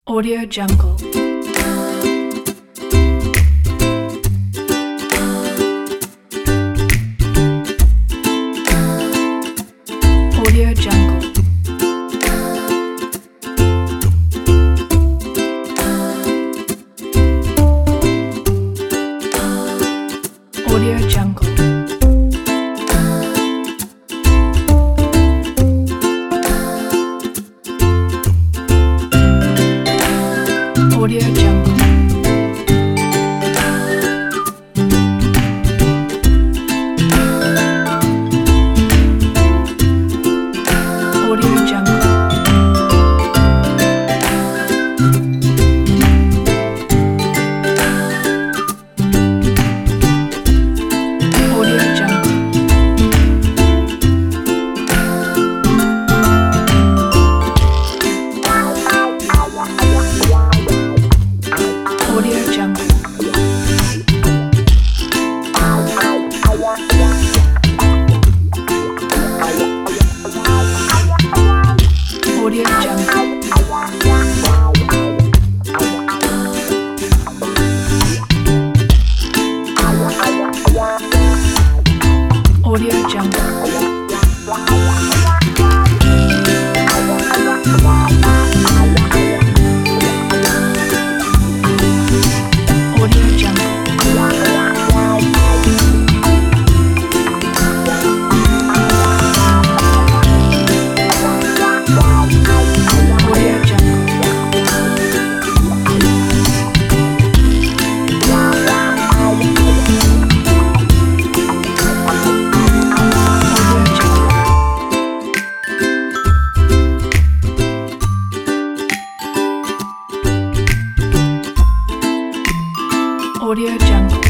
Audio Jungle. Audio Jungle. Audio Jungle. Audio Jungle. Audio Jungle. Audio Jungle. Audio Jungle. Audio Jungle. Audio Jungle. Audio Jungle. Audio Jungle. Audio Jungle.